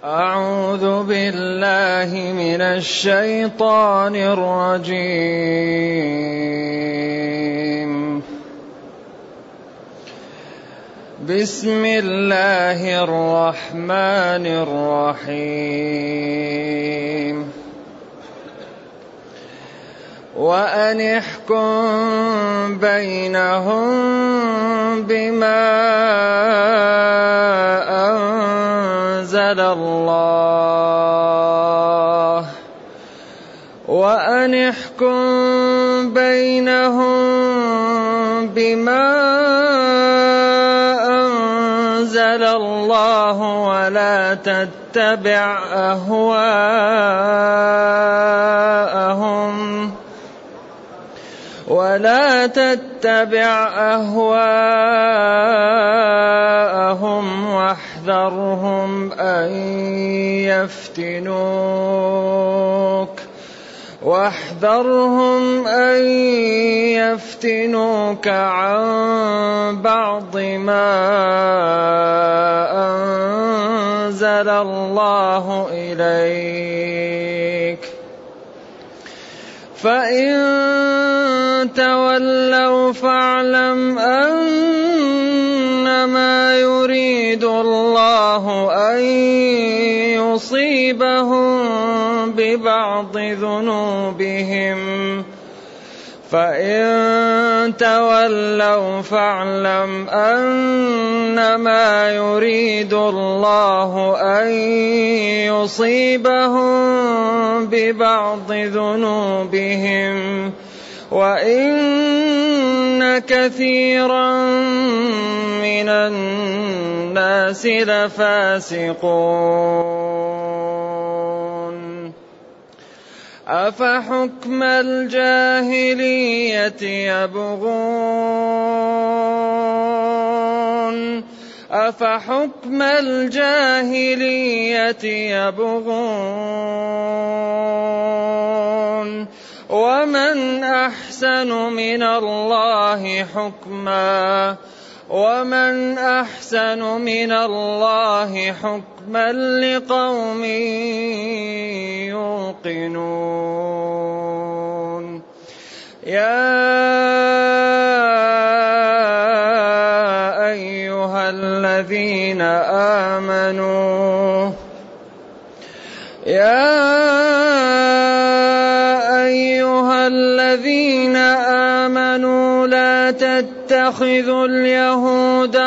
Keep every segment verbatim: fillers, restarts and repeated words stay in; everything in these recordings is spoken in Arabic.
أعوذ بالله من الشيطان الرجيم. بسم الله الرحمن الرحيم. وأن احكم بينهم بما أنزل الله وأن احكم بينهم بما أنزل الله ولا تتبع أهواءهم ولا تتبع أهواءهم واحذرهم أن يفتنوك واحذرهم أن يفتنوك عن بعض ما أنزل الله إليك فإن تولوا فاعلم أنما يريد الله أن يصيبهم ببعض ذنوبهم فإن تولوا فاعلم أنما يريد الله أن يصيبهم ببعض ذنوبهم وإن كثيرا من الناس لفاسقون. أفحكم الجاهلية يبغون أفحكم الجاهلية يبغون ومن أحسن من الله حكما ومن أحسن من الله حكما لقوم يوقنون. يا أيها الذين آمنوا يا أيها الذين آمنوا لا تتخذوا اليهود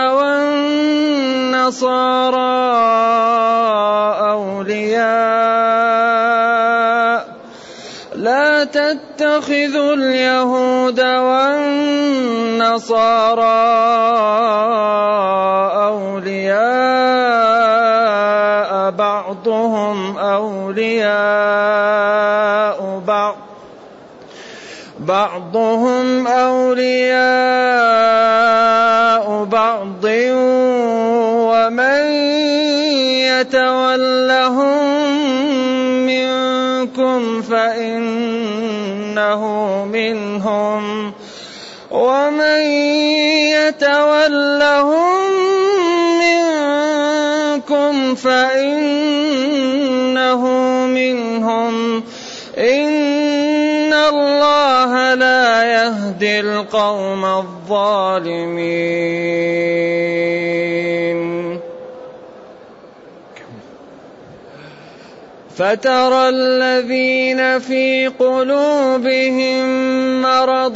والنصارى أولياء لا تتخذوا اليهود والنصارى أولياء بعضهم أولياء بعض بعضهم أولياء بعض ومن يتولهم منكم فإنه منهم ومن يتولهم منكم فإنه منهم إن الله لا يهدي القوم الظالمين. فترى الذين في قلوبهم مرض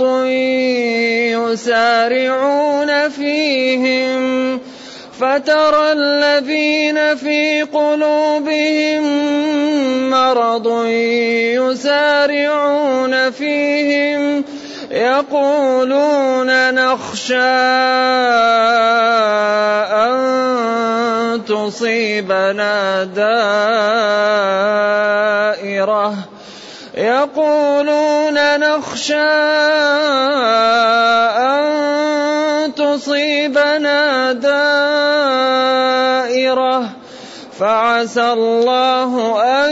يسارعون فيهم فترى الذين في قلوبهم مرض يسارعون فيهم يقولون نخشى أن تصيبنا دائرة يقولون نخشى أن تصيبنا دائرة فعسى الله أن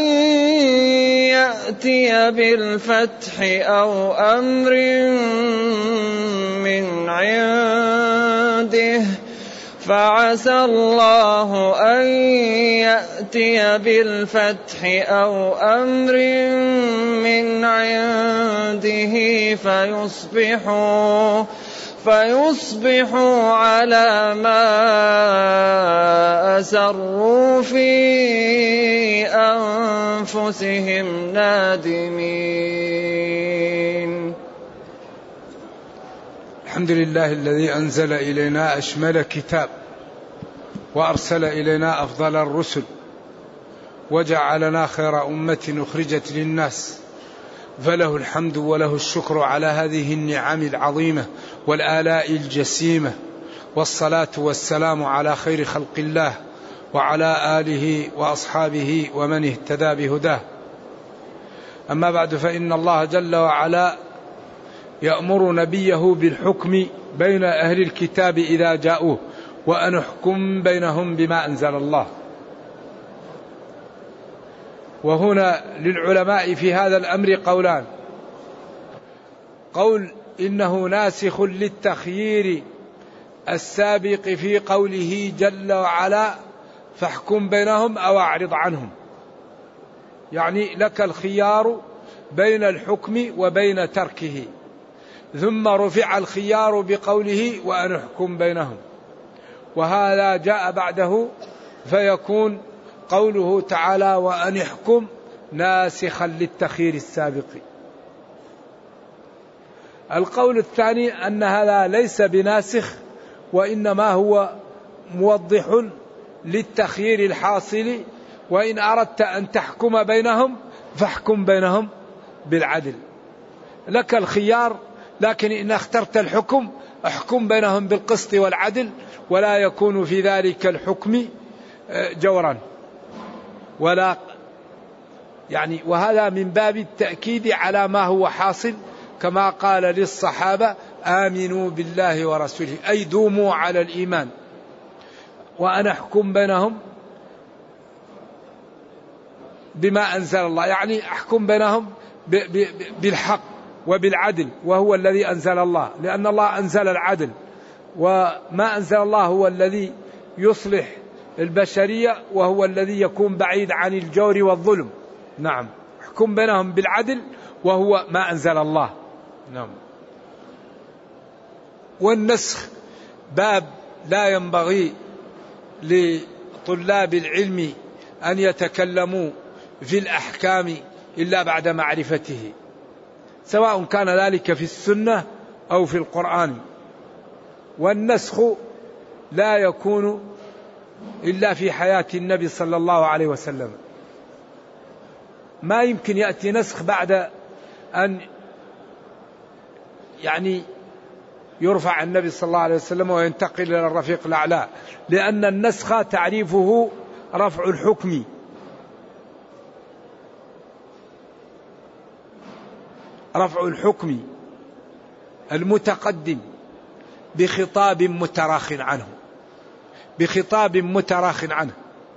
يأتي بالفتح أو أمر من عنده فعسى الله أن يأتي بالفتح أو أمر من عنده فيصبحوا فيصبحوا على ما أسروا في أنفسهم نادمين. الحمد لله الذي أنزل إلينا أشمل كتاب وأرسل إلينا أفضل الرسل وجعلنا خير أمة أخرجت للناس، فله الحمد وله الشكر على هذه النعم العظيمة والآلاء الجسيمة، والصلاة والسلام على خير خلق الله وعلى آله وأصحابه ومن اهتدى بهداه. أما بعد، فإن الله جل وعلا يأمر نبيه بالحكم بين أهل الكتاب إذا جاءوه وأن احكم بينهم بما أنزل الله. وهنا للعلماء في هذا الأمر قولان: قول إنه ناسخ للتخيير السابق في قوله جل وعلا فاحكم بينهم أو أعرض عنهم، يعني لك الخيار بين الحكم وبين تركه، ثم رفع الخيار بقوله وأن احكم بينهم، وهذا جاء بعده فيكون قوله تعالى وأن احكم ناسخا للتخيير السابق. القول الثاني أن هذا ليس بناسخ، وإنما هو موضح للتخيير الحاصل، وإن أردت أن تحكم بينهم فاحكم بينهم بالعدل، لك الخيار، لكن إن اخترت الحكم احكم بينهم بالقسط والعدل، ولا يكون في ذلك الحكم جورا ولا يعني. وهذا من باب التأكيد على ما هو حاصل، كما قال للصحابة آمنوا بالله ورسوله، أي دوموا على الإيمان، وأنا أحكم بينهم بما أنزل الله، يعني أحكم بينهم بالحق وبالعدل، وهو الذي أنزل الله، لأن الله أنزل العدل، وما أنزل الله هو الذي يصلح البشرية، وهو الذي يكون بعيد عن الجور والظلم. نعم، احكم بينهم بالعدل وهو ما أنزل الله. نعم. والنسخ باب لا ينبغي لطلاب العلم أن يتكلموا في الأحكام إلا بعد معرفته، سواء كان ذلك في السنة أو في القرآن. والنسخ لا يكون إلا في حياة النبي صلى الله عليه وسلم، ما يمكن يأتي نسخ بعد أن يعني يرفع النبي صلى الله عليه وسلم وينتقل إلى الرفيق الأعلى، لأن النسخ تعريفه رفع الحكم، رفع الحكم المتقدم بخطاب متراخ عنه، بخطاب متراخ عنه.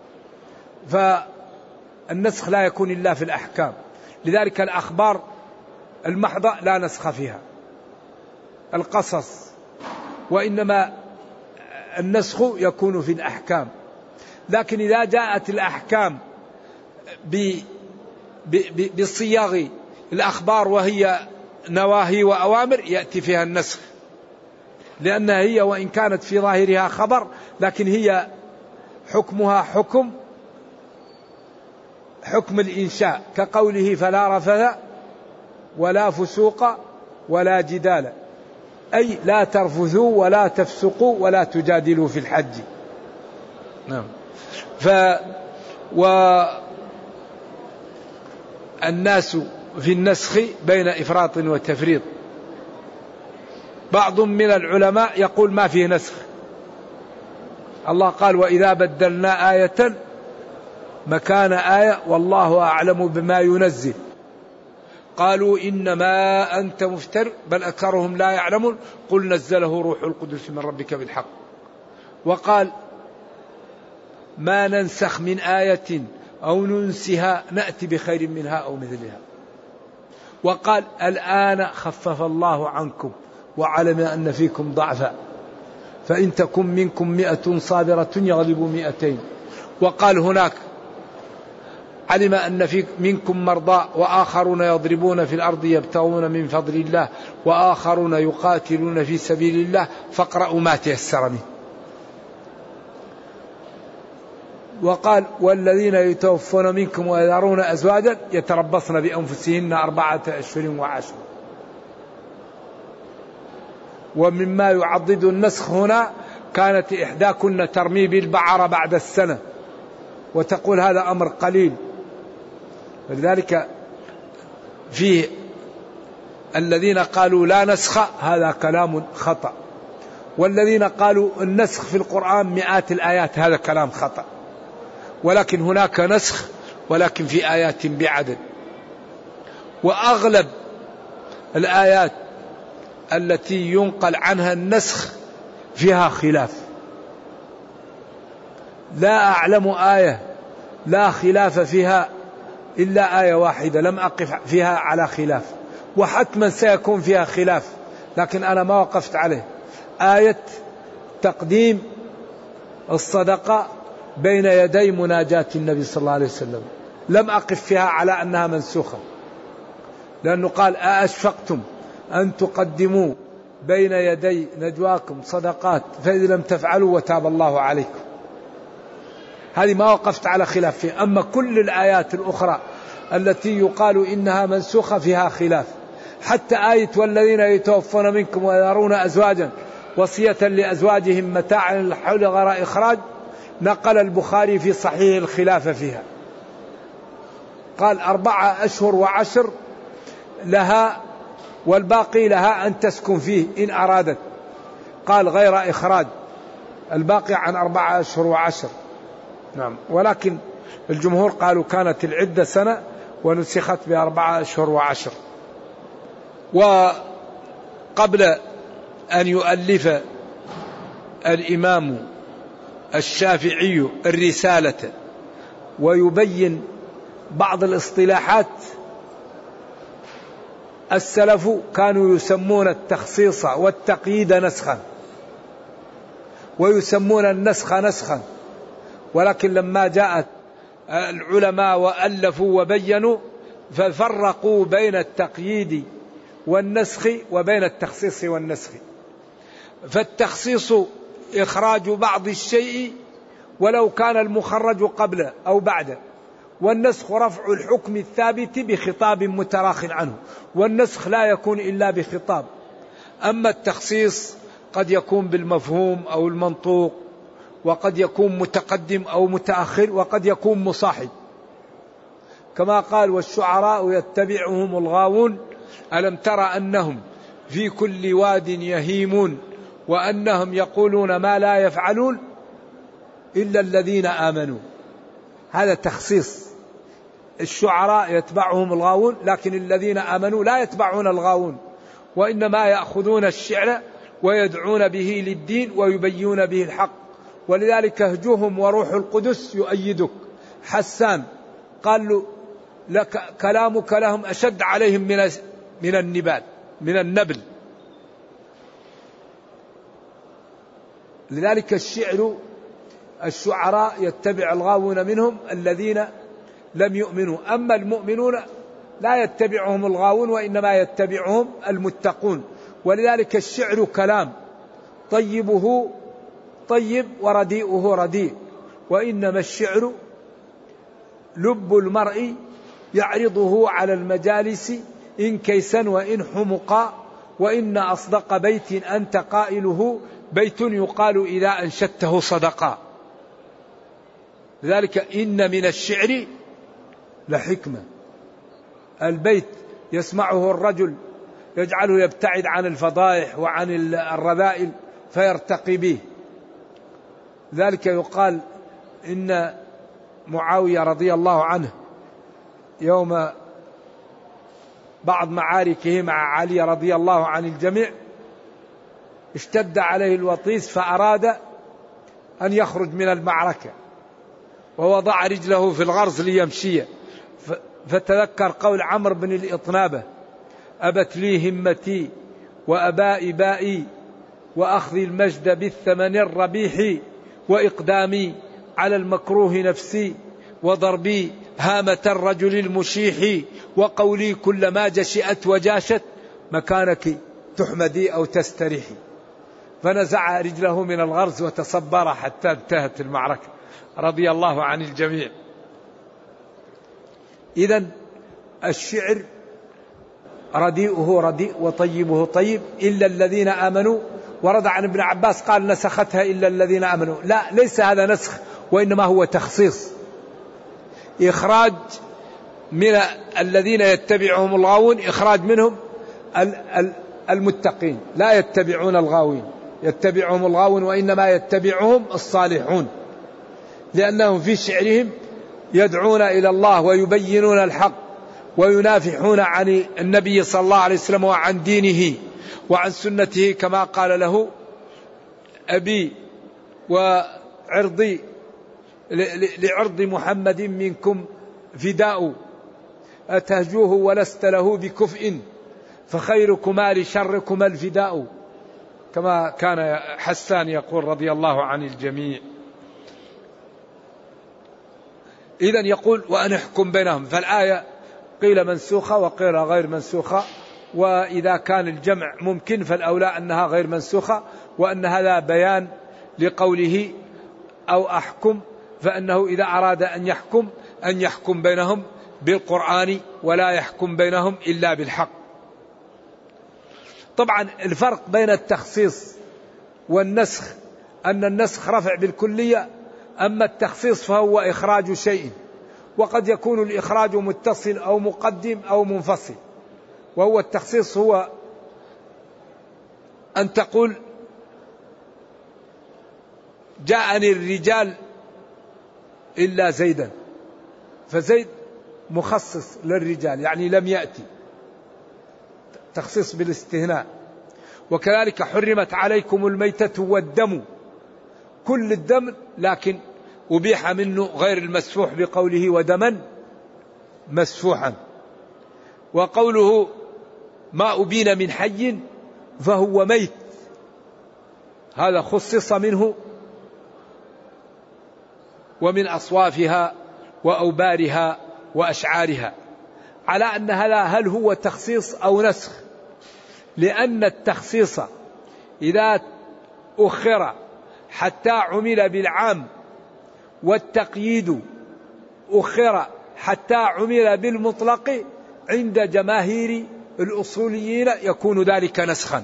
فالنسخ لا يكون إلا في الأحكام، لذلك الأخبار المحضة لا نسخ فيها، القصص، وإنما النسخ يكون في الأحكام. لكن إذا جاءت الأحكام بصياغ الأخبار وهي نواهي وأوامر يأتي فيها النسخ، لأنها هي وإن كانت في ظاهرها خبر، لكن هي حكمها حكم حكم الإنشاء، كقوله فلا رفث ولا فسوق ولا جدال، أي لا ترفثوا ولا تفسقوا ولا تجادلوا في الحج. نعم. ف والناس في النسخ بين إفراط وتفريط. بعض من العلماء يقول ما فيه نسخ، الله قال وإذا بدلنا آية مكان آية والله أعلم بما ينزل، قالوا إنما أنت مفتر بل أكثرهم لا يعلمون قل نزله روح القدس من ربك بالحق. وقال ما ننسخ من آية أو ننسها نأتي بخير منها أو مثلها. وقال الآن خفف الله عنكم وعلم أن فيكم ضعفا فإن تكن منكم مئة صابرة يغلبوا مئتين. وقال هناك علم أن في منكم مرضى وآخرون يضربون في الأرض يبتغون من فضل الله وآخرون يقاتلون في سبيل الله فاقرأوا ما تيسر منه. وقال والذين يتوفون منكم ويذرون أزواجا يتربصن بأنفسهن أربعة أشهر وعشر. ومما يعضد النسخ هنا كانت إحداكن ترمي بالبعر بعد السنة وتقول هذا أمر قليل، ولذلك فيه الذين قالوا لا نسخ هذا كلام خطأ، والذين قالوا النسخ في القرآن مئات الآيات هذا كلام خطأ، ولكن هناك نسخ ولكن في آيات بعدد. وأغلب الآيات التي ينقل عنها النسخ فيها خلاف، لا أعلم آية لا خلاف فيها إلا آية واحدة لم أقف فيها على خلاف، وحتما سيكون فيها خلاف لكن أنا ما وقفت عليه. آية تقديم الصدقة بين يدي مناجاة النبي صلى الله عليه وسلم لم أقف فيها على أنها منسوخة، لأنه قال أأشفقتم أن تقدموا بين يدي نجواكم صدقات فإذا لم تفعلوا وتاب الله عليكم. هذه ما وقفت على خلاف فيها. أما كل الآيات الأخرى التي يقال إنها منسوخة فيها خلاف، حتى آية والذين يتوفون منكم ويذرون أزواجا وصية لأزواجهم متاعا للحول غير إخراج، نقل البخاري في صحيح الخلاف فيها، قال أربعة أشهر وعشر لها والباقي لها أن تسكن فيه إن أرادت، قال غير إخراج، الباقي عن أربعة أشهر وعشر. نعم، ولكن الجمهور قالوا كانت العدة سنة ونسخت بأربعة أشهر وعشر. وقبل أن يؤلف الإمام الشافعي الرسالة ويبين بعض الاصطلاحات، السلف كانوا يسمون التخصيص والتقييد نسخا ويسمون النسخ نسخا، ولكن لما جاءت العلماء وألفوا وبينوا ففرقوا بين التقييد والنسخ وبين التخصيص والنسخ. فالتخصيص إخراج بعض الشيء ولو كان المخرج قبله أو بعده، والنسخ رفع الحكم الثابت بخطاب متراخ عنه، والنسخ لا يكون إلا بخطاب. أما التخصيص قد يكون بالمفهوم أو المنطوق، وقد يكون متقدم أو متأخر، وقد يكون مصاحب، كما قال والشعراء يتبعهم الغاوون ألم تر أنهم في كل واد يهيمون وأنهم يقولون ما لا يفعلون إلا الذين آمنوا. هذا تخصيص، الشعراء يتبعهم الغاوون، لكن الذين آمنوا لا يتبعون الغاوون، وإنما يأخذون الشعر ويدعون به للدين ويبينون به الحق. ولذلك اهجوهم وروح القدس يؤيدك. حسان قال له لك كلامك لهم أشد عليهم من من النبال من النبل. لذلك الشعر الشعراء يتبع الغاوون منهم الذين لم يؤمنوا، أما المؤمنون لا يتبعهم الغاوون وإنما يتبعهم المتقون. ولذلك الشعر كلام طيبه طيب ورديئه رديء، وإنما الشعر لب المرء يعرضه على المجالس إن كيسا وإن حمقا، وإن أصدق بيت أنت قائله بيت يقال إذا أنشدته صدقا. لذلك إن من الشعر لحكمة. البيت يسمعه الرجل يجعله يبتعد عن الفضائح وعن الرذائل فيرتقي به. ذلك يقال إن معاوية رضي الله عنه يوم بعض معاركه مع علي رضي الله عن الجميع اشتد عليه الوطيس فأراد أن يخرج من المعركة ووضع رجله في الغرز ليمشي، فتذكر قول عمرو بن الإطنابة أبت لي همتي وأبائي بائي وأخذ المجد بالثمن الربيح وإقدامي على المكروه نفسي وضربي هامة الرجل المشيح وقولي كلما جشئت وجاشت مكانك تحمدي أو تستريحي. فنزع رجله من الغرز وتصبر حتى انتهت المعركة رضي الله عن الجميع. إذن الشعر رديئه رديء وطيبه طيب إلا الذين آمنوا. ورد عن ابن عباس قال نسختها إلا الذين آمنوا. لا، ليس هذا نسخ، وإنما هو تخصيص، إخراج من الذين يتبعهم الغاوون، إخراج منهم المتقين، لا يتبعون الغاوين، يتبعهم الغاوون وإنما يتبعهم الصالحون، لأنهم في شعرهم يدعون إلى الله ويبينون الحق وينافحون عن النبي صلى الله عليه وسلم وعن دينه وعن سنته، كما قال له أبي وعرضي لعرض محمد منكم فداء أتهجوه ولست له بكفء فخيركما لشركما الفداء، كما كان حسان يقول رضي الله عن الجميع. إذن يقول وأن احكم بينهم، فالآية قيل منسوخة وقيل غير منسوخة، وإذا كان الجمع ممكن فالأولى أنها غير منسوخة، وأن هذا بيان لقوله أو أحكم، فأنه إذا أراد أن يحكم أن يحكم بينهم بالقرآن ولا يحكم بينهم إلا بالحق. طبعا الفرق بين التخصيص والنسخ أن النسخ رفع بالكلية، أما التخصيص فهو إخراج شيء، وقد يكون الإخراج متصل أو مقدم أو منفصل. وهو التخصيص هو أن تقول جاءني الرجال إلا زيدا، فزيد مخصص للرجال يعني لم يأتي، تخصيص بالاستثناء. وكذلك حرمت عليكم الميتة والدم، كل الدم لكن أبيح منه غير المسفوح بقوله ودما مسفوحا. وقوله ما أبين من حي فهو ميت، هذا خصص منه ومن أصوافها وأوبارها وأشعارها، على أن هذا هل هو تخصيص أو نسخ، لأن التخصيص إذا أخر حتى عمل بالعام، والتقييد أخر حتى عمل بالمطلق عند جماهير الأصوليين يكون ذلك نسخا.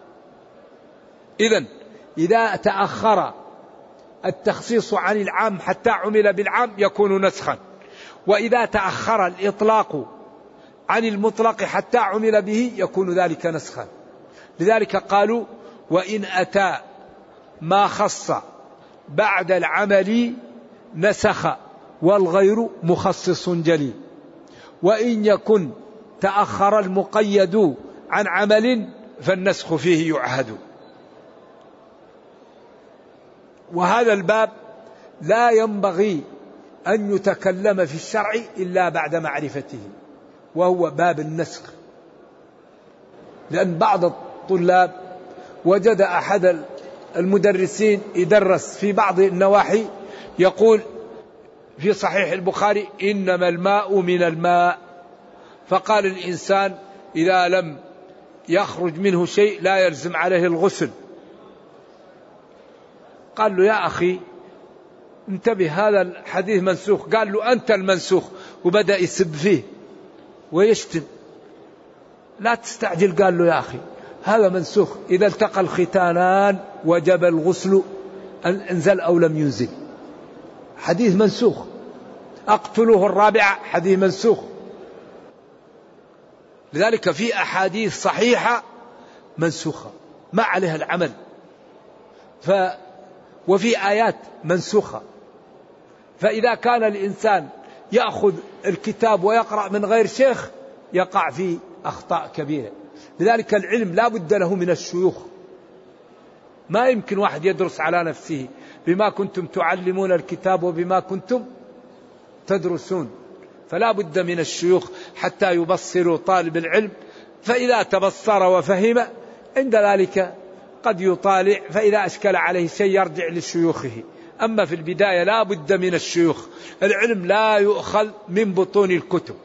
إذن إذا تأخر التخصيص عن العام حتى عمل بالعام يكون نسخا، وإذا تأخر الإطلاق عن المطلق حتى عمل به يكون ذلك نسخا. لذلك قالوا وإن أتى ما خص بعد العمل نسخ والغير مخصص جلي، وإن يكن تأخر المقيد عن عمل فالنسخ فيه يعهد. وهذا الباب لا ينبغي أن يتكلم في الشرع إلا بعد معرفته، وهو باب النسخ. لأن بعض الطلاب وجد أحد المدرسين يدرس في بعض النواحي يقول في صحيح البخاري إنما الماء من الماء، فقال الإنسان إذا لم يخرج منه شيء لا يلزم عليه الغسل. قال له يا أخي انتبه هذا الحديث منسوخ، قال له أنت المنسوخ، وبدأ يسب فيه ويشتم. لا تستعجل، قال له يا أخي هذا منسوخ، إذا التقى الختانان وجب الغسل انزل أو لم ينزل، حديث منسوخ. أقتله الرابعة حديث منسوخ. لذلك في أحاديث صحيحة منسوخة ما عليها العمل، ف وفي آيات منسوخة. فإذا كان الإنسان يأخذ الكتاب ويقرأ من غير شيخ يقع في أخطاء كبيرة. لذلك العلم لا بد له من الشيوخ، ما يمكن واحد يدرس على نفسه. بما كنتم تعلمون الكتاب وبما كنتم تدرسون، فلا بد من الشيوخ حتى يبصروا طالب العلم، فإذا تبصر وفهم عند ذلك فقد يطالع، فإذا أشكل عليه شيء يرجع لشيوخه. أما في البداية لا بد من الشيوخ، العلم لا يؤخذ من بطون الكتب.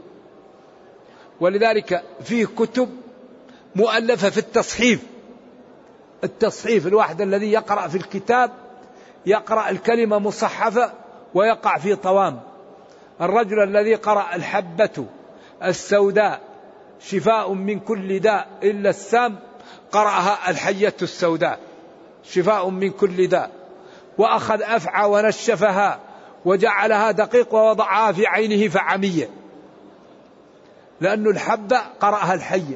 ولذلك فيه كتب مؤلفة في التصحيف. التصحيف الواحد الذي يقرأ في الكتاب يقرأ الكلمة مصحفة ويقع في طوام. الرجل الذي قرأ الحبة السوداء شفاء من كل داء إلا السام، قرأها الحية السوداء شفاء من كل داء، وأخذ أفعى ونشفها وجعلها دقيق ووضعها في عينه فعمية، لأن الحبة قرأها الحية.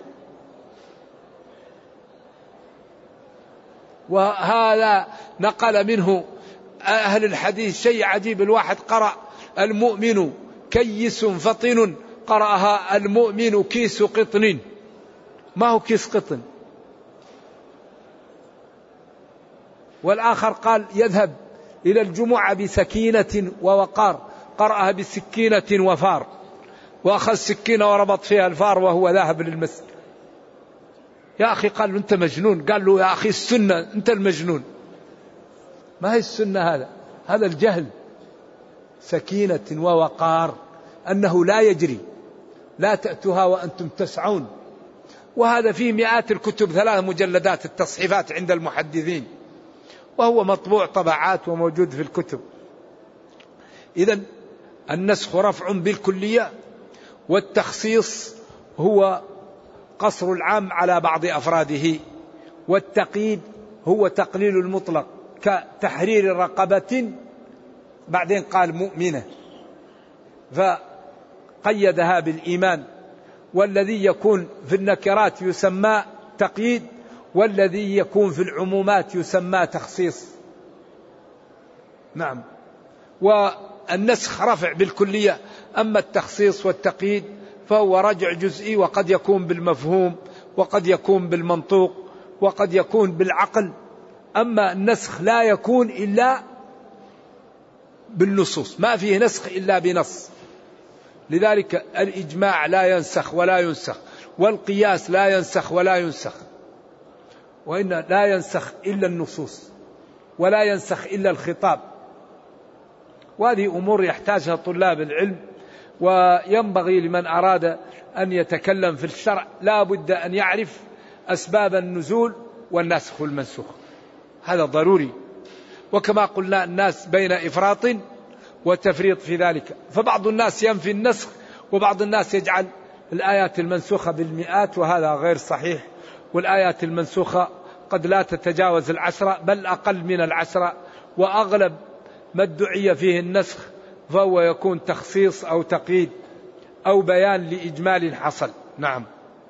وهذا نقل منه أهل الحديث شيء عجيب، الواحد قرأ المؤمن كيس فطن، قرأها المؤمن كيس قطن. ما هو كيس قطن؟ والآخر قال يذهب إلى الجمعة بسكينة ووقار، قرأها بسكينة وفار، وأخذ سكينة وربط فيها الفار وهو ذاهب للمسجد. يا أخي قال له أنت مجنون، قال له يا أخي السنة أنت المجنون. ما هي السنة؟ هذا هذا الجهل. سكينة ووقار، أنه لا يجري، لا تأتوها وأنتم تسعون. وهذا فيه مئات الكتب، ثلاث مجلدات التصحيفات عند المحدثين، وهو مطبوع طبعات وموجود في الكتب. إذن النسخ رفع بالكلية، والتخصيص هو قصر العام على بعض أفراده، والتقييد هو تقليل المطلق كتحرير رقبة، بعدين قال مؤمنة فقيدها بالإيمان. والذي يكون في النكرات يسمى تقييد، والذي يكون في العمومات يسمى تخصيص. نعم. والنسخ رفع بالكلية، أما التخصيص والتقييد فهو رجع جزئي، وقد يكون بالمفهوم وقد يكون بالمنطوق وقد يكون بالعقل. أما النسخ لا يكون إلا بالنصوص، ما فيه نسخ إلا بنص. لذلك الإجماع لا ينسخ ولا ينسخ، والقياس لا ينسخ ولا ينسخ، وإن لا ينسخ إلا النصوص، ولا ينسخ إلا الخطاب. وهذه أمور يحتاجها طلاب العلم، وينبغي لمن أراد أن يتكلم في الشرع لا بد أن يعرف أسباب النزول والناسخ والمنسوخ، هذا ضروري. وكما قلنا الناس بين إفراط وتفريط في ذلك، فبعض الناس ينفي النسخ، وبعض الناس يجعل الآيات المنسوخة بالمئات، وهذا غير صحيح. والآيات المنسوخة قد لا تتجاوز العشرة، بل أقل من العشرة، وأغلب ما ادعي فيه النسخ فهو يكون تخصيص أو تقييد أو بيان لإجمال حصل. نعم.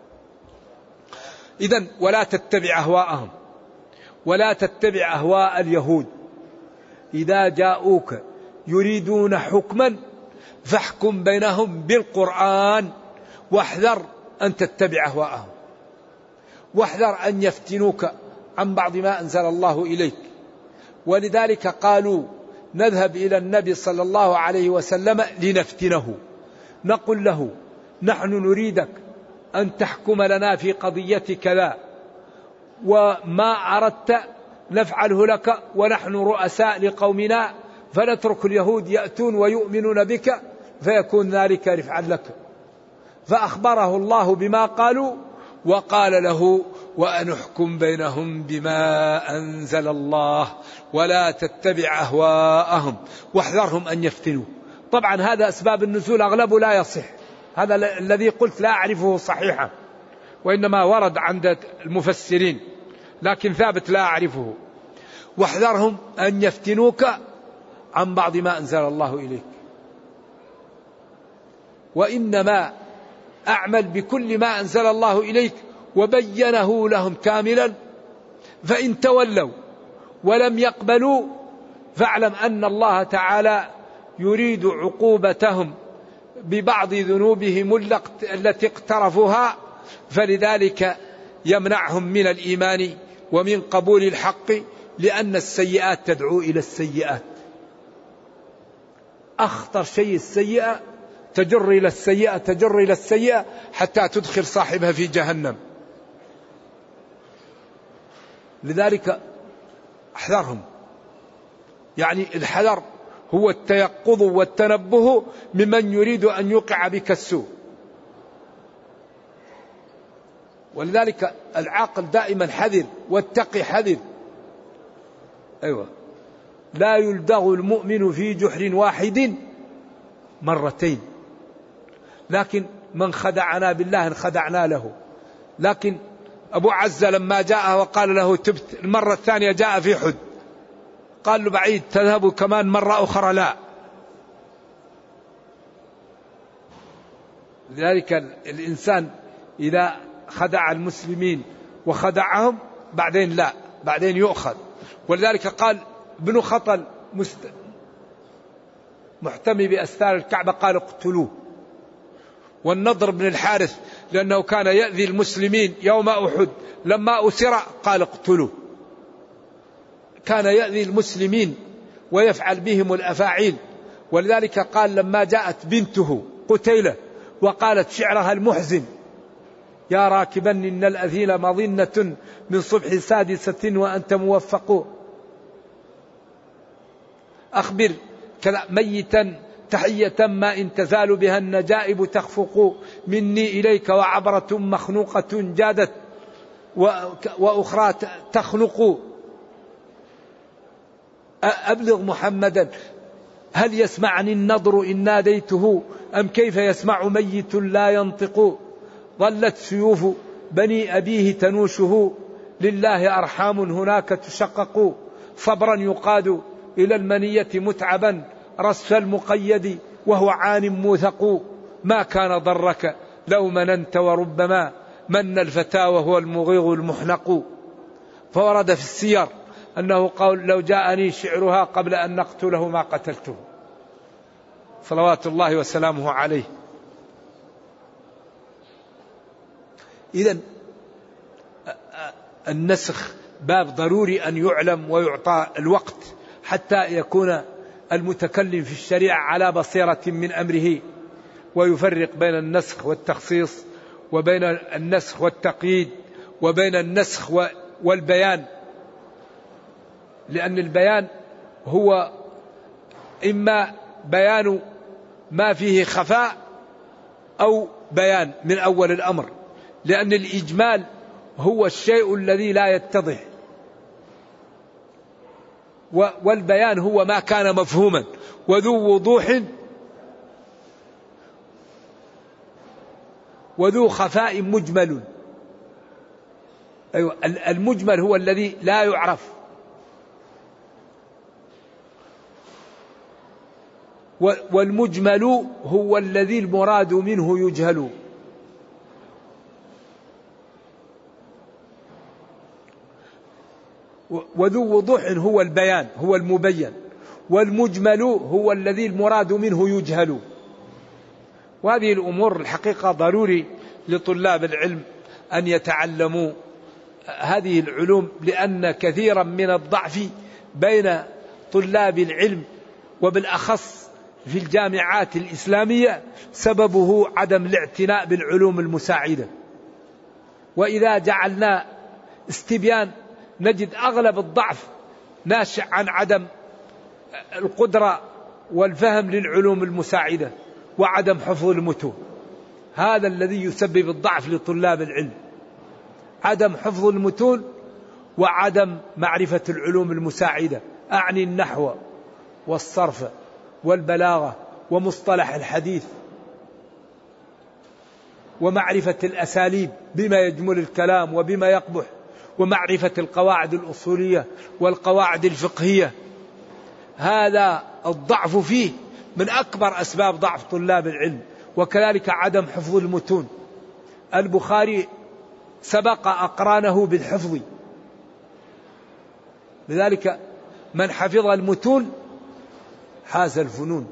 إذن ولا تتبع أهواءهم، ولا تتبع أهواء اليهود. إذا جاءوك يريدون حكما فاحكم بينهم بالقرآن، واحذر أن تتبع أهواءهم، واحذر أن يفتنوك عن بعض ما أنزل الله إليك. ولذلك قالوا نذهب إلى النبي صلى الله عليه وسلم لنفتنه، نقول له نحن نريدك أن تحكم لنا في قضية كذا، وما أردت نفعله لك، ونحن رؤساء لقومنا، فنترك اليهود يأتون ويؤمنون بك فيكون ذلك رفعا لك. فأخبره الله بما قالوا، وقال له وأن احكم بينهم بما أنزل الله ولا تتبع أهواءهم واحذرهم أن يفتنوا. طبعا هذا أسباب النزول أغلبه لا يصح، هذا الذي قلت لا أعرفه صحيحا، وإنما ورد عند المفسرين لكن ثابت لا أعرفه. واحذرهم أن يفتنوك عن بعض ما أنزل الله إليك، وإنما أعمل بكل ما أنزل الله إليك وبينه لهم كاملا، فإن تولوا ولم يقبلوا فاعلم أن الله تعالى يريد عقوبتهم ببعض ذنوبهم التي اقترفوها، فلذلك يمنعهم من الإيمان ومن قبول الحق، لأن السيئات تدعو إلى السيئات. أخطر شيء السيئة تجر إلى السيئة تجر إلى السيئة حتى تدخل صاحبها في جهنم. لذلك احذرهم. يعني الحذر هو التيقظ والتنبه ممن يريد أن يوقع بك السوء. ولذلك العاقل دائما حذر والتقي حذر. أيوة. لا يلدغ المؤمن في جحر واحد مرتين، لكن من خدعنا بالله انخدعنا له. لكن أبو عزة لما جاء وقال له تبت المرة الثانية جاء في حد، قال له بعيد تذهب كمان مرة أخرى لا. لذلك الإنسان إذا خدع المسلمين وخدعهم بعدين لا، بعدين يؤخذ. ولذلك قال ابن خطل مست... محتمي بأستار الكعبة قال اقتلوه. والنضر بن الحارث لأنه كان يأذي المسلمين يوم أحد لما أسر قال اقتلوه. كان يأذي المسلمين ويفعل بهم الأفاعيل. ولذلك قال لما جاءت بنته قتيلة وقالت شعرها المحزن: يا راكبا إن الأذيل مظنة من صبح سادسة وأنت موفق، أخبر ميتا تحية ما إن تزال بها النجائب تخفق، مني إليك وعبرة مخنوقة جادت وأخرى تخنق، أبلغ محمدا هل يسمعني النضر إن ناديته أم كيف يسمع ميت لا ينطق، ظلت سيوف بني أبيه تنوشه لله أرحام هناك تشقق، صبرا يقاد إلى المنية متعبا رصف المقيد وهو عان موثق، ما كان ضرك لو مننت وربما من الفتى وهو المغيظ المحنق. فورد في السير أنه قال لو جاءني شعرها قبل أن نقتله ما قتلته صلوات الله وسلامه عليه. إذن النسخ باب ضروري أن يعلم ويعطى الوقت حتى يكون المتكلم في الشريعة على بصيرة من أمره، ويفرق بين النسخ والتخصيص وبين النسخ والتقييد وبين النسخ والبيان. لأن البيان هو إما بيان ما فيه خفاء أو بيان من أول الأمر، لأن الإجمال هو الشيء الذي لا يتضح، والبيان هو ما كان مفهوما وذو وضوح وذو خفاء مجمل. أيوة، المجمل هو الذي لا يعرف، والمجمل هو الذي المراد منه يجهل. وذو وضوح هو البيان هو المبين، والمجمل هو الذي المراد منه يجهل. وهذه الأمور الحقيقة ضروري لطلاب العلم أن يتعلموا هذه العلوم، لأن كثيرا من الضعف بين طلاب العلم وبالأخص في الجامعات الإسلامية سببه عدم الاعتناء بالعلوم المساعدة. وإذا جعلنا استبيان نجد أغلب الضعف ناشئ عن عدم القدرة والفهم للعلوم المساعدة وعدم حفظ المتون. هذا الذي يسبب الضعف لطلاب العلم، عدم حفظ المتون وعدم معرفة العلوم المساعدة، أعني النحو والصرف والبلاغة ومصطلح الحديث ومعرفة الأساليب بما يجمل الكلام وبما يقبح، ومعرفة القواعد الأصولية والقواعد الفقهية. هذا الضعف فيه من أكبر أسباب ضعف طلاب العلم. وكذلك عدم حفظ المتون. البخاري سبق أقرانه بالحفظ، لذلك من حفظ المتون حاز الفنون.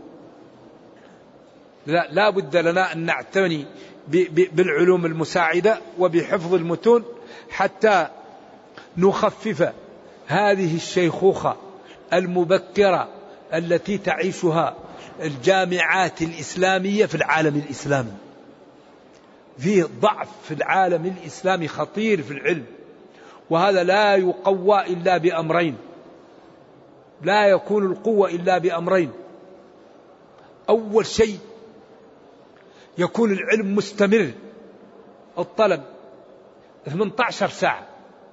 لا, لا بد لنا أن نعتني بالعلوم المساعدة وبحفظ المتون حتى نخفف هذه الشيخوخة المبكرة التي تعيشها الجامعات الإسلامية في العالم الإسلامي. فيه ضعف في العالم الإسلامي خطير في العلم، وهذا لا يقوى إلا بأمرين، لا يكون القوة إلا بأمرين. أول شيء يكون العلم مستمر، الطلب ثمانية عشر ساعة،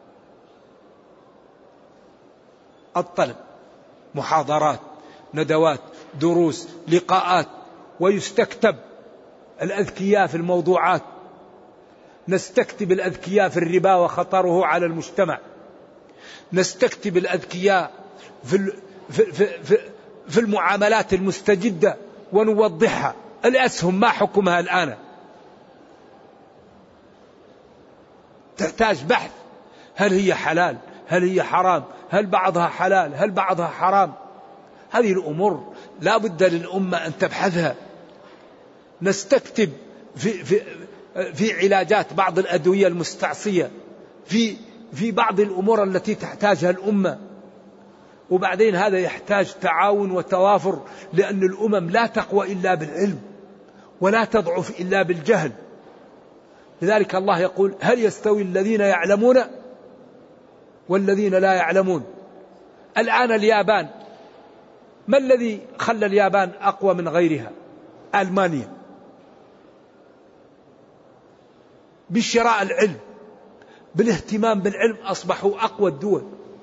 الطلب محاضرات، ندوات، دروس، لقاءات، ويستكتب الأذكياء في الموضوعات، نستكتب الأذكياء في الربا وخطره على المجتمع، نستكتب الأذكياء في في في في المعاملات المستجدة ونوضحها. الأسهم ما حكمها الآن؟ تحتاج بحث، هل هي حلال؟ هل هي حرام؟ هل بعضها حلال؟ هل بعضها حرام؟ هذه الأمور لا بد للأمة أن تبحثها. نستكتب في في في علاجات بعض الأدوية المستعصية، في في بعض الأمور التي تحتاجها الأمة. وبعدين هذا يحتاج تعاون وتوافر، لأن الأمم لا تقوى إلا بالعلم ولا تضعف إلا بالجهل. لذلك الله يقول: هل يستوي الذين يعلمون والذين لا يعلمون؟ الآن اليابان، ما الذي خلى اليابان أقوى من غيرها؟ ألمانيا، بشراء العلم، بالاهتمام بالعلم أصبحوا أقوى الدول.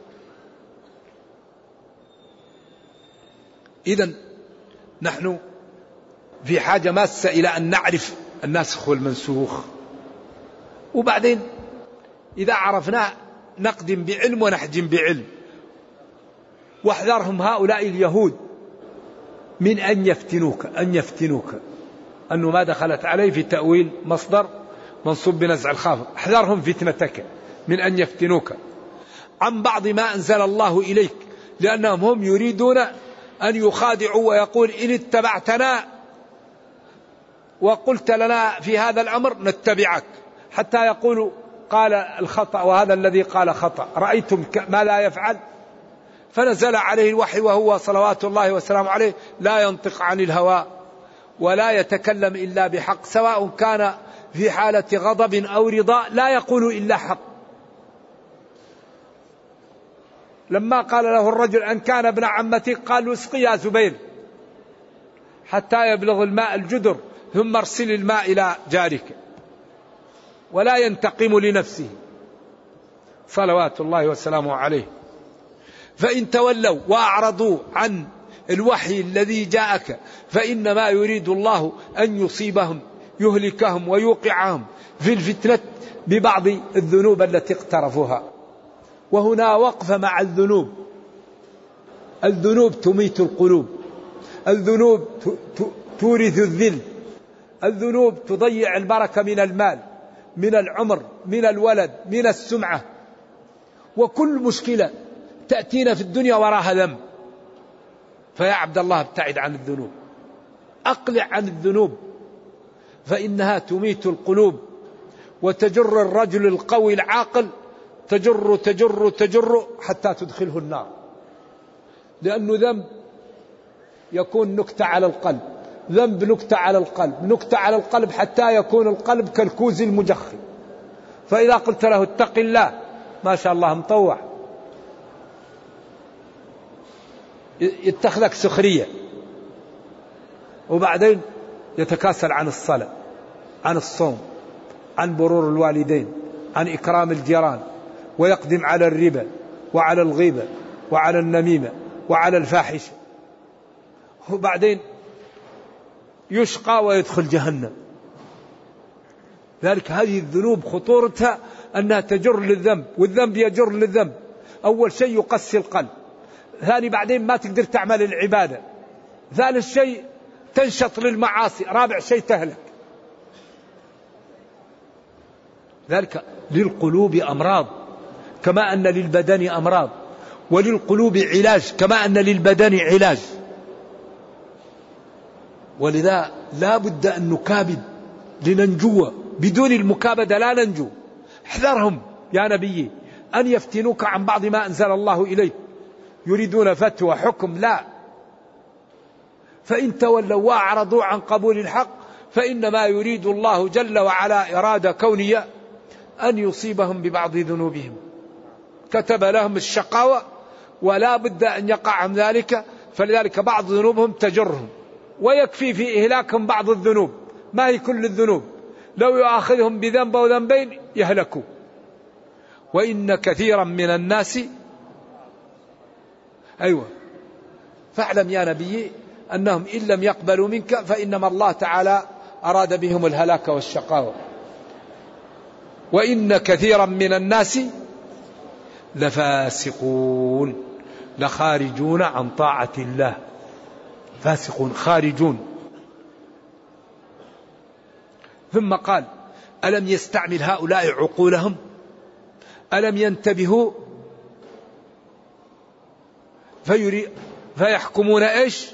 إذن نحن في حاجة ماسة إلى أن نعرف الناسخ والمنسوخ، وبعدين إذا عرفنا نقدم بعلم ونحجم بعلم. واحذرهم هؤلاء اليهود من أن يفتنوك أن يفتنوك أنه ما دخلت عليه في تأويل مصدر منصوب بنزع الخافض. احذرهم فتنتك من أن يفتنوك عن بعض ما أنزل الله إليك، لأنهم هم يريدون أن يخادعوا ويقول: إن اتبعتنا وقلت لنا في هذا الأمر نتبعك، حتى يقولوا قال الخطأ وهذا الذي قال خطأ، رأيتم ما لا يفعل. فنزل عليه الوحي وهو صلوات الله وسلامه عليه لا ينطق عن الهوى ولا يتكلم إلا بحق، سواء كان في حالة غضب أو رضا لا يقول إلا حق. لما قال له الرجل: أن كان ابن عمتك، قال له: اسقي يا زبير حتى يبلغ الماء الجدر ثم ارسل الماء إلى جارك، ولا ينتقم لنفسه صلوات الله وسلامه عليه. فإن تولوا وأعرضوا عن الوحي الذي جاءك فإنما يريد الله أن يصيبهم، يهلكهم ويوقعهم في الفتنة ببعض الذنوب التي اقترفوها. وهنا وقف مع الذنوب. الذنوب تميت القلوب، الذنوب تورث الذل، الذنوب تضيع البركة من المال، من العمر، من الولد، من السمعة. وكل مشكلة تأتينا في الدنيا وراها ذنب. فيا عبد الله ابتعد عن الذنوب، أقلع عن الذنوب، فإنها تميت القلوب وتجر الرجل القوي العاقل، تجر تجر تجر حتى تدخله النار. لأنه ذنب يكون نكتة على القلب، ذنب نكتة على القلب، نكتة على القلب حتى يكون القلب كالكوز المجخي. فإذا قلت له اتق الله ما شاء الله مطوع، يتخذك سخرية، وبعدين يتكاسل عن الصلاة، عن الصوم، عن برور الوالدين، عن إكرام الجيران، ويقدم على الربا وعلى الغيبة وعلى النميمة وعلى الفاحشة، وبعدين يشقى ويدخل جهنم. ذلك هذه الذنوب خطورتها أنها تجر للذنب، والذنب يجر للذنب. أول شيء يقسي القلب، ثاني بعدين ما تقدر تعمل العبادة، ثالث شيء تنشط للمعاصي، رابع شيء تهلك. ذلك للقلوب أمراض كما أن للبدن أمراض، وللقلوب علاج كما أن للبدن علاج. ولذا لا بد أن نكابد لننجو، بدون المكابدة لا ننجو. احذرهم يا نبي أن يفتنوك عن بعض ما أنزل الله إليك، يريدون فتوى حكم، لا. فإن تولوا وأعرضوا عن قبول الحق فإنما يريد الله جل وعلا إرادة كونية أن يصيبهم ببعض ذنوبهم. كتب لهم الشقاوة ولا بد أن يقعهم ذلك، فلذلك بعض ذنوبهم تجرهم، ويكفي في إهلاكهم بعض الذنوب، ما هي كل الذنوب، لو يؤاخذهم بذنب أو ذنبين يهلكوا. وإن كثيرا من الناس أيوة فاعلم يا نبي أنهم إن لم يقبلوا منك فإنما الله تعالى أراد بهم الهلاك والشقاوة. وإن كثيرا من الناس لفاسقون لخارجون عن طاعة الله، فاسقون خارجون. ثم قال ألم يستعمل هؤلاء عقولهم، ألم ينتبهوا فيري فيحكمون إيش،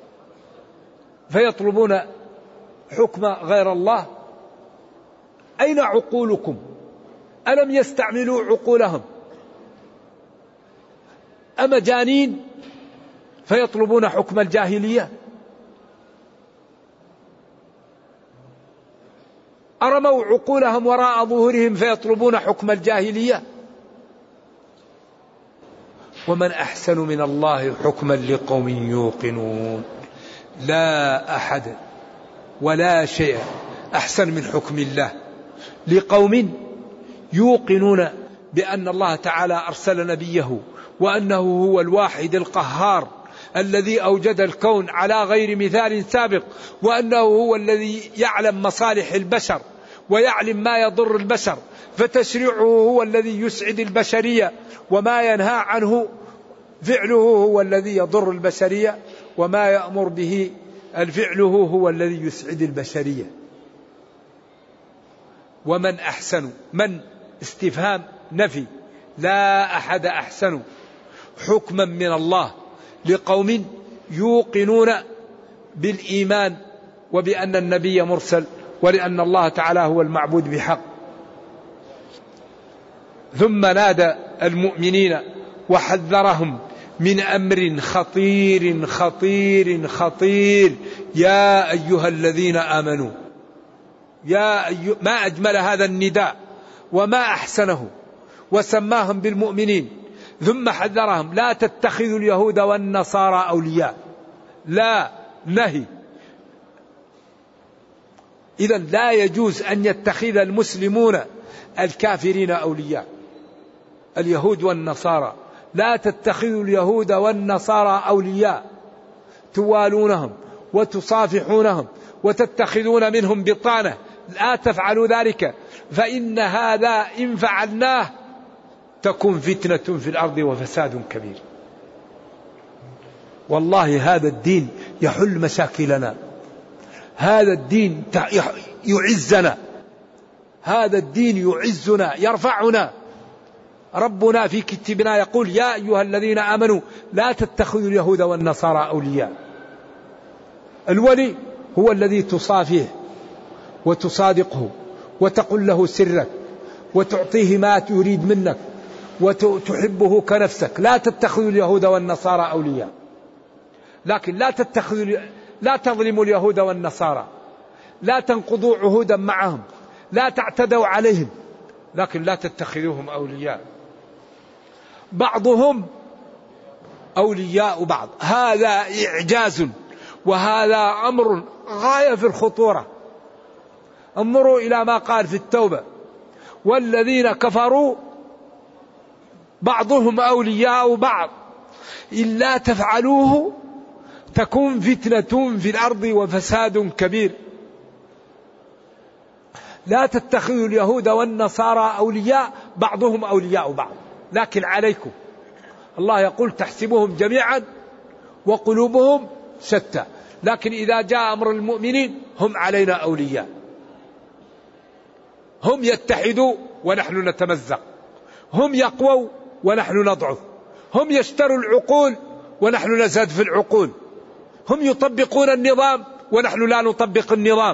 فيطلبون حكم غير الله. أين عقولكم؟ ألم يستعملوا عقولهم أم جانين فيطلبون حكم الجاهلية؟ أرموا عقولهم وراء ظهورهم فيطلبون حكم الجاهلية؟ ومن أحسن من الله حكما لقوم يوقنون. لا أحد ولا شيء أحسن من حكم الله لقوم يوقنون بأن الله تعالى أرسل نبيه، وأنه هو الواحد القهار الذي أوجد الكون على غير مثال سابق، وأنه هو الذي يعلم مصالح البشر ويعلم ما يضر البشر، فتشريعه هو الذي يسعد البشرية، وما ينهى عنه فعله هو الذي يضر البشرية، وما يأمر به الفعله هو الذي يسعد البشرية. ومن أحسن، من استفهام نفي، لا أحد أحسن حكما من الله لقوم يوقنون بالإيمان وبأن النبي مرسل ولأن الله تعالى هو المعبود بحق. ثم نادى المؤمنين وحذرهم من أمر خطير خطير خطير، يا أيها الذين آمنوا. يا أيها، ما أجمل هذا النداء وما أحسنه، وسماهم بالمؤمنين. ثم حذرهم لا تتخذوا اليهود والنصارى أولياء، لا نهي. إذن لا يجوز أن يتخذ المسلمون الكافرين أولياء، اليهود والنصارى. لا تتخذوا اليهود والنصارى أولياء توالونهم وتصافحونهم وتتخذون منهم بطانة، لا تفعلوا ذلك، فإن هذا إن فعلناه تكون فتنة في الأرض وفساد كبير. والله هذا الدين يحل مشاكلنا، هذا الدين يعزنا، هذا الدين يعزنا يرفعنا. ربنا في كتابنا يقول يا أيها الذين آمنوا لا تتخذوا اليهود والنصارى أولياء. الولي هو الذي تصافيه وتصادقه وتقول له سرك وتعطيه ما يريد منك وتحبه كنفسك. لا تتخذوا اليهود والنصارى أولياء، لكن لا تتخذوا لا تظلموا اليهود والنصارى، لا تنقضوا عهودا معهم، لا تعتدوا عليهم، لكن لا تتخذوهم أولياء. بعضهم أولياء بعض، هذا إعجاز وهذا أمر غاية في الخطورة. انظروا إلى ما قال في التوبة والذين كفروا بعضهم أولياء بعض إلا تفعلوه تكون فتنة في الأرض وفساد كبير. لا تتخذوا اليهود والنصارى أولياء بعضهم أولياء بعض، لكن عليكم. الله يقول تحسبهم جميعا وقلوبهم شتى، لكن إذا جاء أمر المؤمنين هم علينا أولياء. هم يتحدوا ونحن نتمزق، هم يقووا ونحن نضعف، هم يشتروا العقول ونحن نزهد في العقول، هم يطبقون النظام ونحن لا نطبق النظام،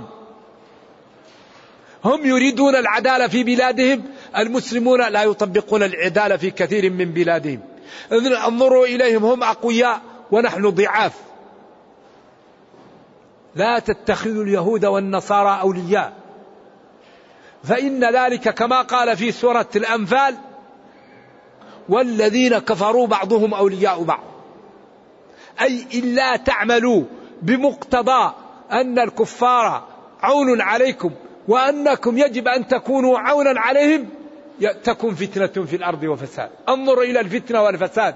هم يريدون العدالة في بلادهم، المسلمون لا يطبقون العدالة في كثير من بلادهم. انظروا إليهم هم أقوياء ونحن ضعاف. لا تتخذوا اليهود والنصارى أولياء، فإن ذلك كما قال في سورة الأنفال والذين كفروا بعضهم أولياء بعض، أي إلا تعملوا بمقتضى أن الكفار عون عليكم وأنكم يجب أن تكونوا عونا عليهم تكون فتنة في الأرض وفساد. انظر إلى الفتنة والفساد،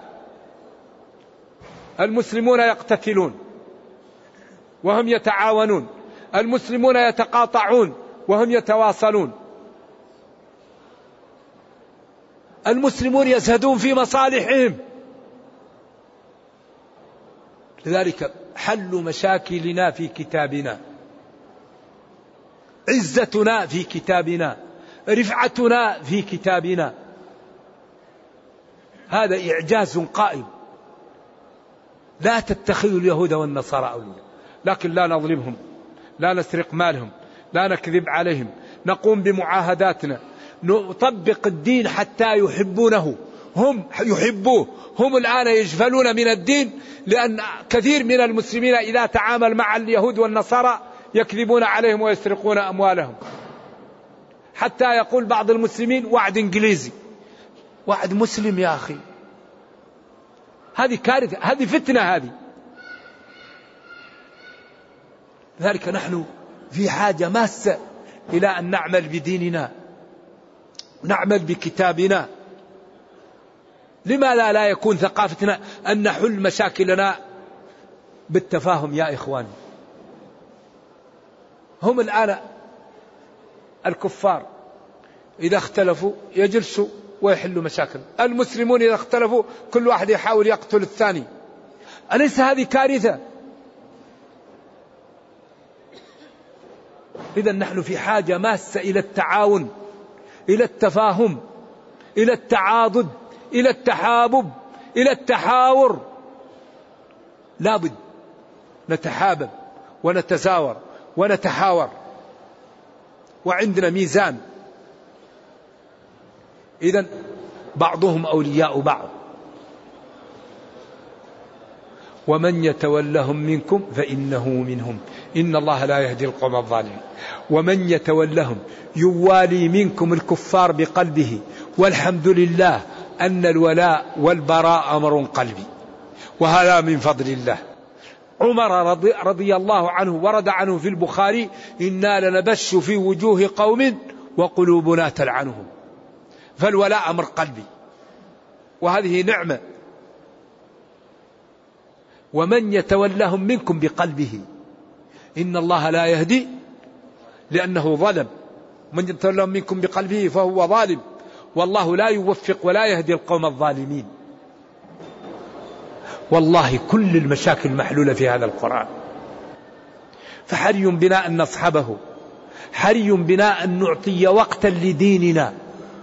المسلمون يقتتلون وهم يتعاونون، المسلمون يتقاطعون وهم يتواصلون، المسلمون يزهدون في مصالحهم. لذلك حل مشاكلنا في كتابنا، عزتنا في كتابنا، رفعتنا في كتابنا، هذا إعجاز قائم. لا تتخذوا اليهود والنصارى أولياء، لكن لا نظلمهم، لا نسرق مالهم، لا نكذب عليهم، نقوم بمعاهداتنا، نطبق الدين حتى يحبونه، هم يحبوه. هم الآن يجفلون من الدين، لأن كثير من المسلمين إذا تعامل مع اليهود والنصارى يكذبون عليهم ويسرقون أموالهم، حتى يقول بعض المسلمين وعد إنجليزي، وعد مسلم يا أخي، هذه كارثة، هذه فتنة هذه. لذلك نحن في حاجة ماسة إلى أن نعمل بديننا، نعمل بكتابنا. لماذا لا يكون ثقافتنا أن نحل مشاكلنا بالتفاهم يا إخواني؟ هم الآن الكفار إذا اختلفوا يجلسوا ويحلوا مشاكل، المسلمون إذا اختلفوا كل واحد يحاول يقتل الثاني. أليس هذه كارثة؟ إذا نحن في حاجة ماسة إلى التعاون، إلى التفاهم، إلى التعاضد، إلى التحابب، إلى التحاور. لابد نتحابب ونتزاور ونتحاور، وعندنا ميزان. إذن بعضهم أولياء بعض، ومن يتولهم منكم فإنه منهم إن الله لا يهدي القوم الظالمين. ومن يتولهم يوالي منكم الكفار بقلبه، والحمد لله أن الولاء والبراء أمر قلبي، وهذا من فضل الله. عمر رضي, رضي الله عنه ورد عنه في البخاري: إنا لنبش في وجوه قوم وقلوبنا تلعنهم. فالولاء أمر قلبي، وهذه نعمة. ومن يتولهم منكم بقلبه إن الله لا يهدي، لأنه ظلم. من يتولهم منكم بقلبه فهو ظالم، والله لا يوفق ولا يهدي القوم الظالمين. والله كل المشاكل محلولة في هذا القرآن، فحري بنا أن نصحبه، حري بنا أن نعطي وقتا لديننا،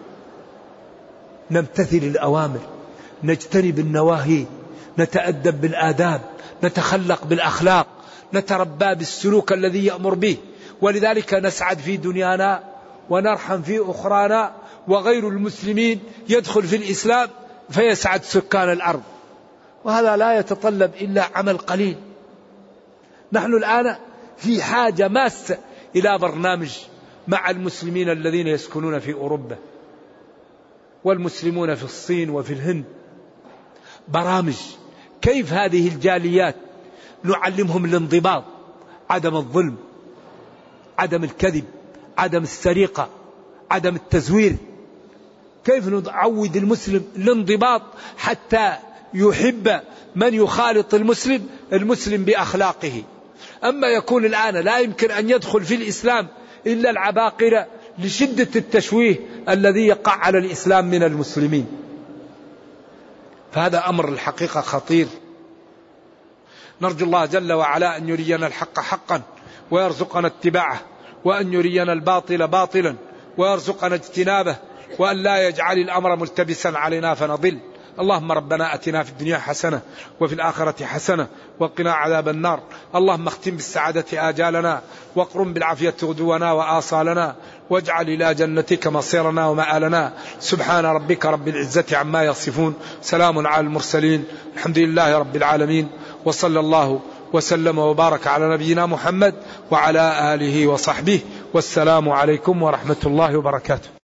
نمتثل الأوامر، نجتنب النواهي، نتأدب بالآداب، نتخلق بالأخلاق، نتربى بالسلوك الذي يأمر به. ولذلك نسعد في دنيانا ونرحم في أخرانا، وغير المسلمين يدخل في الإسلام فيسعد سكان الأرض، وهذا لا يتطلب إلا عمل قليل. نحن الآن في حاجة ماسة إلى برنامج مع المسلمين الذين يسكنون في أوروبا والمسلمون في الصين وفي الهند، برامج كيف هذه الجاليات نعلمهم الانضباط، عدم الظلم، عدم الكذب، عدم السرقة، عدم التزوير. كيف نعود المسلم الانضباط حتى يحب من يخالط المسلم المسلم بأخلاقه. أما يكون الآن لا يمكن أن يدخل في الإسلام إلا العباقرة لشدة التشويه الذي يقع على الإسلام من المسلمين، فهذا أمر الحقيقة خطير. نرجو الله جل وعلا أن يرينا الحق حقا ويرزقنا اتباعه، وأن يرينا الباطل باطلا ويرزقنا اجتنابه، وأن لا يجعل الأمر ملتبسا علينا فنضل. اللهم ربنا أتنا في الدنيا حسنة وفي الآخرة حسنة وقنا عذاب النار. اللهم اختم بالسعادة آجالنا، واقرم بالعافية غدونا وآصالنا، واجعل إلى جنتك مصيرنا ومآلنا. سبحان ربك رب العزة عما يصفون، سلام على المرسلين، الحمد لله رب العالمين، وصلى الله وسلم وبارك على نبينا محمد وعلى آله وصحبه، والسلام عليكم ورحمة الله وبركاته.